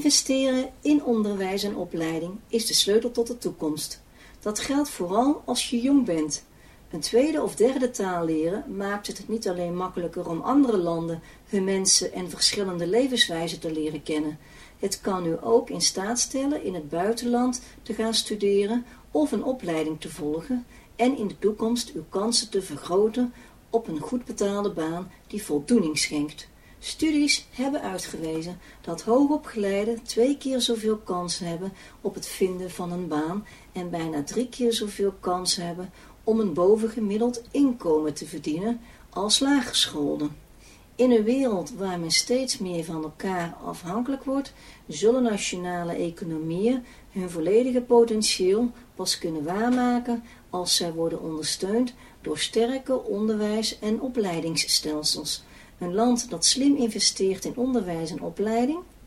Investeren in onderwijs en opleiding is de sleutel tot de toekomst. Dat geldt vooral als je jong bent. Een tweede of derde taal leren maakt het niet alleen makkelijker om andere landen, hun mensen en verschillende levenswijzen te leren kennen. Het kan u ook in staat stellen in het buitenland te gaan studeren of een opleiding te volgen en in de toekomst uw kansen te vergroten op een goed betaalde baan die voldoening schenkt. Studies hebben uitgewezen dat hoogopgeleiden 2 keer zoveel kansen hebben op het vinden van een baan en bijna 3 keer zoveel kansen hebben om een bovengemiddeld inkomen te verdienen als laaggescholden. In een wereld waar men steeds meer van elkaar afhankelijk wordt, zullen nationale economieën hun volledige potentieel pas kunnen waarmaken als zij worden ondersteund door sterke onderwijs- en opleidingsstelsels. Een land dat slim investeert in onderwijs en opleiding